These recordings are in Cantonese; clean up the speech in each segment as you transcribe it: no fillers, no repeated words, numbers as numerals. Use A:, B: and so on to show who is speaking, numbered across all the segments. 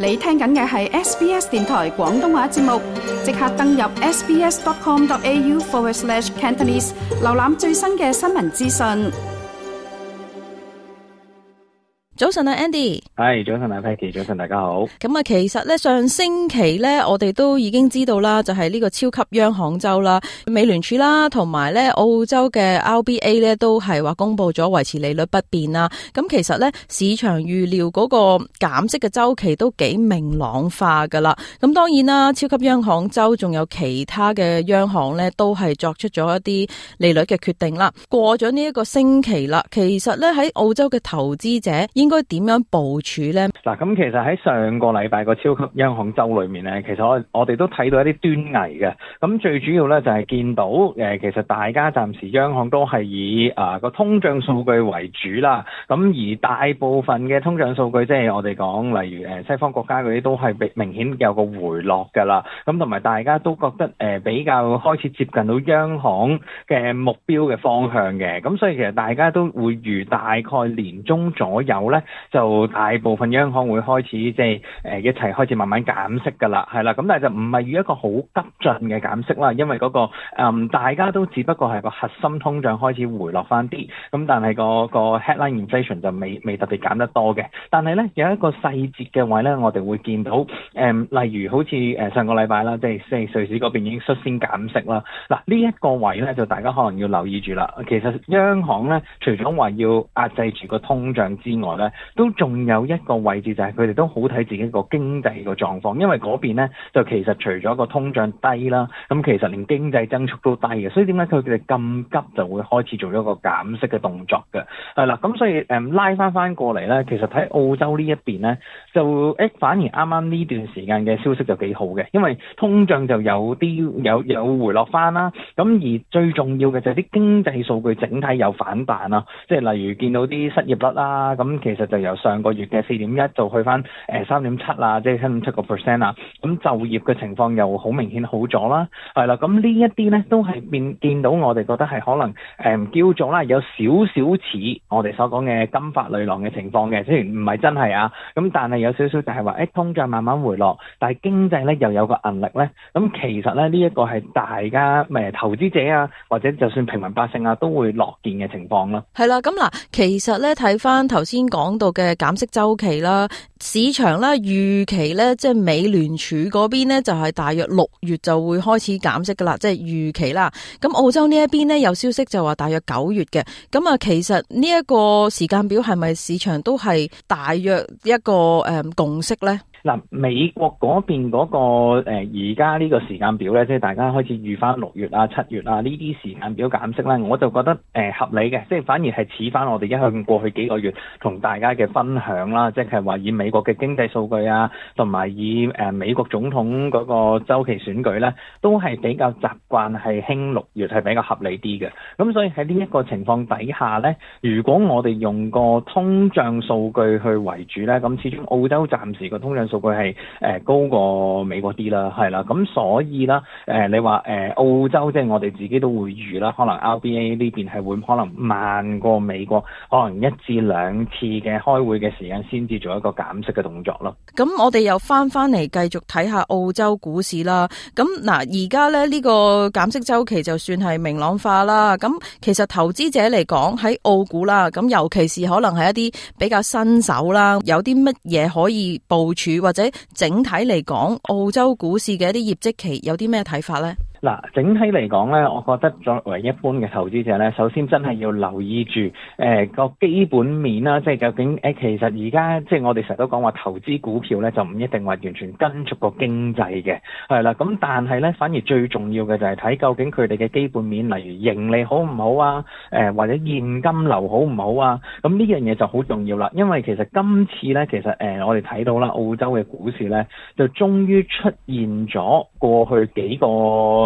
A: 你聽緊嘅係 SBS 電台廣東話節目，即刻登入 sbs.com.au/Cantonese 瀏覽最新嘅新聞資訊。
B: 早晨啊 Andy，
C: 係早晨啊 Peggy， 早晨大家好。
B: 咁啊，其實咧上星期咧，我哋都已經知道啦，就係呢個超級央行週啦，美聯儲啦，同埋咧澳洲嘅 RBA 咧，都係話公布咗維持利率不變啦。咁其實咧市場預料嗰個減息嘅週期都幾明朗化噶啦。咁當然啦，超級央行週仲有其他嘅央行咧，都係作出咗一啲利率嘅決定啦。過咗呢一個星期啦，其實咧喺澳洲嘅投資者應該點樣部署呢？
C: 嗱，咁其實喺上個禮拜個超級央行週裏面咧，其實我哋都睇到一啲端倪嘅。咁最主要咧就係見到其實大家暫時央行都係以個通脹數據為主啦。咁而大部分嘅通脹數據，即係我哋講，例如西方國家嗰啲都係明顯有個回落㗎啦。咁同埋大家都覺得比較開始接近到央行嘅目標嘅方向嘅。咁所以其實大家都會預大概年中左右咧，就大部分央行會開始即係一齊開始慢慢減息㗎啦，係啦。咁但係就唔係預一個好急進嘅減息啦，因為嗰個大家都只不過係個核心通脹開始回落翻啲，咁但係個 headline inflation 就未特別減得多嘅。但係咧有一個細節嘅位咧，我哋會見到例如好似上個禮拜啦，即係瑞士嗰邊已經率先減息啦。嗱，呢一個位咧就大家可能要留意住啦。其實央行咧除咗話要壓制住個通脹之外咧，都仲有一個位置就係佢哋都好睇自己個經濟個狀況，因為嗰邊咧就其實除咗個通脹低啦，咁其實連經濟增速都低嘅，所以點解佢哋咁急就會開始做咗個減息嘅動作嘅？係啦，咁所以拉翻過嚟咧，其實喺澳洲呢一邊咧就反而啱啱呢段時間嘅消息就幾好嘅，因為通脹就有啲有回落翻啦，咁而最重要嘅就係啲經濟數據整體有反彈啦，即係例如見到啲失業率啦，咁其實就由上個月嘅 4.1 就去翻3.7啦，即係 7.7% 啦。咁就業嘅情況又好明顯好咗啦，係啦。咁呢一啲咧都係見到我哋覺得係可能叫做啦有少少似我哋所講嘅金髮女郎嘅情況嘅，雖然唔係真係啊，咁但係有少少就係話通脹慢慢回落，但係經濟咧又有個韌力咧。咁其實咧呢一個係大家投資者啊，或者就算平民百姓啊都會樂見嘅情況啦。
B: 係啦，咁嗱，其實咧睇翻頭先講到嘅減息週期啦，市場咧預期咧即係美聯儲嗰邊咧就係大約6月就會開始減息噶啦，即係預期啦。咁澳洲呢一邊咧有消息就話大約9月嘅。咁啊，其實呢一個時間表係咪市場都係大約一個共識咧？
C: 嗱，美國嗰邊嗰個而家呢個時間表咧，即係大家開始預翻6月啊、7月啊呢啲時間表減息咧，我就覺得合理嘅，即係反而係似翻我哋一向過去幾個月同大家嘅分享啦，即係話以美國嘅經濟數據啊，同埋以美國總統嗰個週期選舉咧，都係比較習慣係興6月係比較合理啲嘅。咁所以喺呢一個情況底下咧，如果我哋用個通脹數據去為主咧，咁始終澳洲暫時個通脹數據係高過美國啲啦，係啦，咁所以啦，你話澳洲即係我哋自己都會預啦，可能 RBA 呢邊係會可能慢過美國，可能1至2次嘅開會嘅時間先至做一個減息嘅動作咯。
B: 咁我哋又翻嚟繼續睇下澳洲股市啦。咁嗱，而家咧呢個減息週期就算係明朗化啦。咁其實投資者嚟講喺澳股啦，咁尤其是可能係一啲比較新手啦，有啲乜嘢可以部署？或者整體嚟講，澳洲股市嘅一啲業績期有啲咩睇法呢？
C: 嗱，整體嚟講咧，我覺得作為一般嘅投資者咧，首先真係要留意住個基本面啦，即係究竟其實而家即係我哋成日都講話投資股票咧，就唔一定話完全跟足個經濟嘅，係啦。咁但係咧，反而最重要嘅就係睇究竟佢哋嘅基本面，例如盈利好唔好啊，或者現金流好唔好啊，咁呢樣嘢就好重要啦。因為其實今次咧，其實我哋睇到啦，澳洲嘅股市咧就終於出現咗過去幾個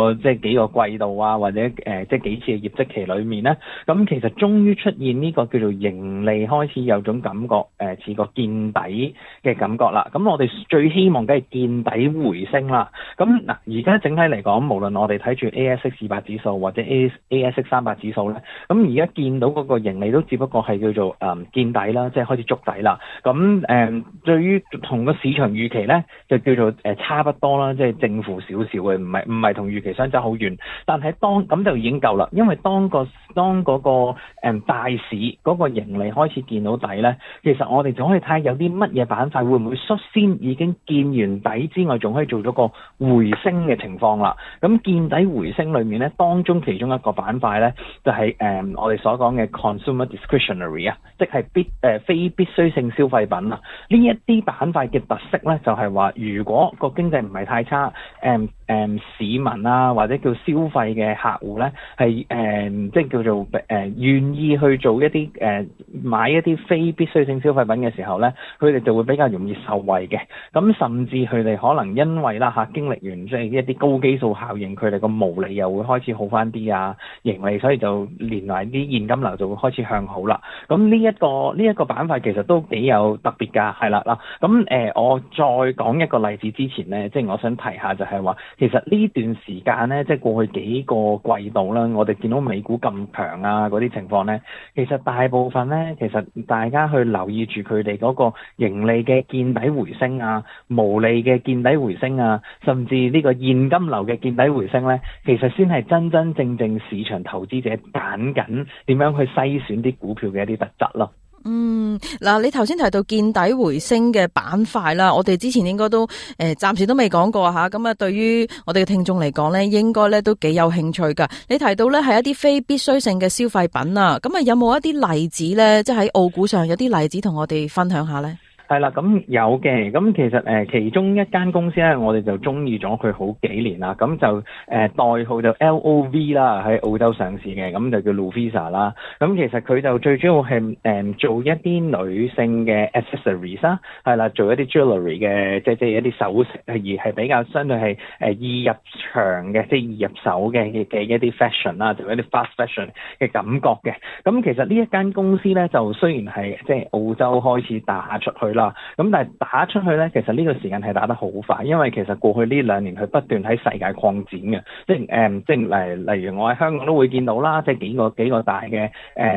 C: 即係幾個季度啊，或者即係幾次嘅業績期裏面咧，咁其實終於出現呢個叫做盈利開始有種感覺似個見底嘅感覺啦。咁我哋最希望梗係見底回升啦。咁嗱，而家整體嚟講，無論我哋睇住 ASX 200指數或者 ASX 300指數咧，咁而家見到嗰個盈利都只不過係叫做見底啦，即係開始築底啦。咁對於同個市場預期咧，就叫做差不多啦，即係正負少少嘅，唔係同預期相差好遠。但係咁就已經夠啦，因為當嗰個大市嗰個盈利開始見到底咧，其實我哋仲可以睇下有啲乜嘢板塊會唔會率先已經見完底之外，仲可以做咗個回升嘅情況啦。咁見底回升裏面咧，當中其中一個板塊咧，就係我哋所講嘅 consumer discretionary 啊，即係非必需性消費品啊。呢一啲板塊嘅特色咧，就係話如果個經濟唔係太差，市民啊或者叫消費嘅客戶咧，係即係叫做願意去做一啲買一啲非必需性消費品嘅時候咧，佢哋就會比較容易受惠嘅。咁甚至佢哋可能因為經歷完即係一啲高基數效應，佢哋個毛利又會開始好翻啲啊，盈利，所以就連埋啲現金流就會開始向好啦。咁呢一個板塊其實都幾有特別㗎，係啦啦。咁我再講一個例子之前咧，即係我想提下就係話，其實呢段時間咧，即係過去幾個季度啦，我哋見到美股咁強啊嗰啲情況咧，其實大部分咧，其實大家去留意住佢哋嗰個盈利嘅見底回升啊，毛利嘅見底回升啊，甚至呢個現金流嘅見底回升咧，其實先係真真正正市場投資者揀緊點樣去篩選啲股票嘅一啲特質咯。
B: 嗱，你頭先提到見底回升嘅板塊啦，我哋之前應該都暫時都未講過吓，咁啊對於我哋嘅聽眾嚟講咧，應該咧都幾有興趣噶。你提到咧係一啲非必需性嘅消費品啊，咁啊有冇一啲例子咧，即係喺澳股上有啲例子同我哋分享下咧？
C: 係啦，咁有嘅，咁其實其中一間公司咧，我哋就中意咗佢好幾年啦，咁就代號就 LOV 啦，喺澳洲上市嘅，咁就叫 Lovisa 啦。咁其實佢就最主要係做一啲女性嘅 accessories 啦，係啦，做一啲 jewelry 嘅，即係一啲首飾，而係比較相對係易入場嘅，即係易入手嘅一啲 fashion 啦，做一啲 fast fashion 嘅感覺嘅。咁其實呢一間公司咧，就雖然係即係澳洲開始打出去啦，咁但係打出去咧，其實呢個時間係打得好快，因為其實過去呢2年佢不斷喺世界擴展嘅，即係例如我喺香港都會見到啦，即係幾個大嘅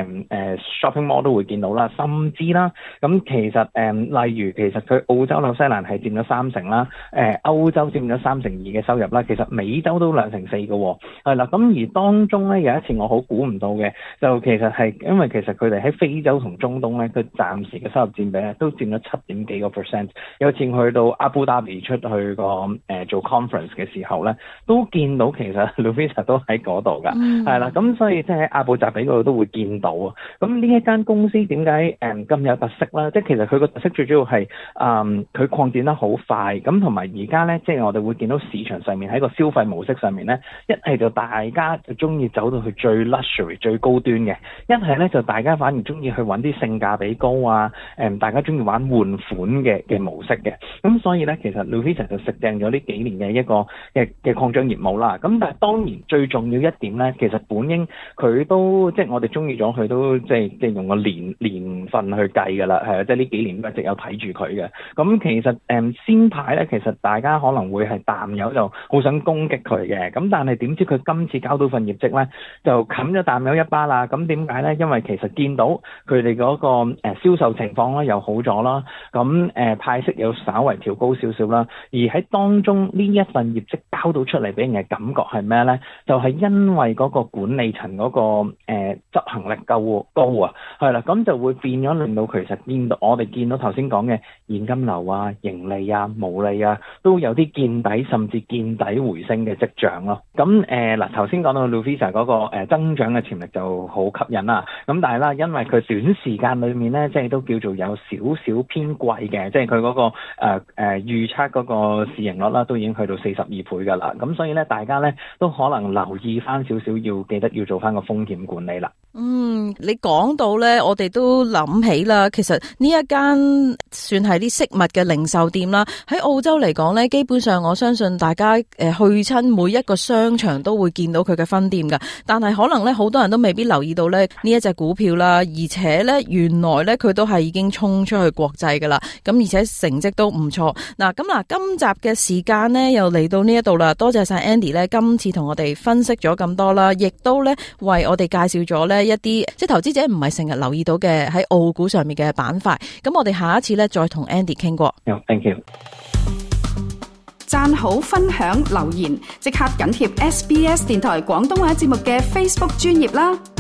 C: shopping mall 都會見到啦，甚至啦，咁其實例如其實佢澳洲紐西蘭係佔咗30%啦，歐洲佔咗3%嘅收入啦，其實美洲都2%-4%嘅喎，係啦，咁而當中咧有一次我好估唔到嘅，就其實係因為其實佢哋喺非洲同中東咧，佢暫時嘅收入佔比咧都佔咗7.幾個 percent， 有次去到阿布達比出去個做 conference 嘅時候咧，都見到其實 Lovisa 都喺嗰度㗎，係啦，咁所以即係喺阿布達比嗰度都會見到啊。咁呢一間公司點解咁有特色啦？即係其實佢個特色最主要係佢擴展得好快，咁同埋而家咧，即係我哋會見到市場上面喺個消費模式上面咧，一係就大家就中意走到去最 luxury 最高端嘅，一係咧就大家反而中意去揾啲性價比高啊，大家中意玩換款嘅模式嘅，咁所以咧其實 Lovisa 就食正咗呢幾年嘅一個嘅擴張業務啦。咁但係當然最重要一點咧，其實本應佢都即係我哋中意咗佢都即係用個年份去計㗎啦，係啊，即係呢幾年一直有睇住佢嘅。咁其實先排咧，其實大家可能會係淡友就好想攻擊佢嘅，咁但係點知佢今次交到份業績咧，就冚咗淡友一巴啦。咁點解咧？因為其實見到佢哋嗰個銷售情況咧又好咗啦。咁派息有稍為調高少少啦，而喺當中呢一份業績交到出嚟俾人嘅感覺係咩呢？就係因為嗰個管理層嗰個執行力夠高啊，係啦，咁就會變咗令到其實我哋見到頭先講嘅現金流啊、盈利啊、毛利啊，都有啲見底甚至見底回升嘅跡象咯。咁嗱頭先講到 Lovisa 嗰個增長嘅潛力就好吸引啦。咁但係啦，因為佢短時間裏面呢，即係都叫做有少少偏貴嘅，即係佢嗰個預測嗰個市盈率啦，都已經去到42倍㗎啦。咁所以咧，大家咧都可能留意翻少少，要記得要做翻個風險管理啦。
B: 你講到咧，我哋都諗起啦。其實呢一間算係啲飾物嘅零售店啦，喺澳洲嚟講咧，基本上我相信大家去親每一個商場都會見到佢嘅分店噶。但係可能咧，好多人都未必留意到咧呢一隻股票啦，而且咧原來咧佢都係已經衝出去國際噶啦。咁而且成績都唔錯。今集嘅時間咧又嚟到呢一度啦，多謝晒 Andy 咧，今次同我哋分析咗咁多啦，亦都咧為我哋介紹咗咧一啲即係投資者唔係成日留意到嘅喺澳股上面嘅板塊。咁我哋下一次咧再同 Andy 傾過。
C: Thank you。
A: 讚好、分享、留言，即刻緊貼SBS 電台廣東話節目嘅 Facebook 專頁啦。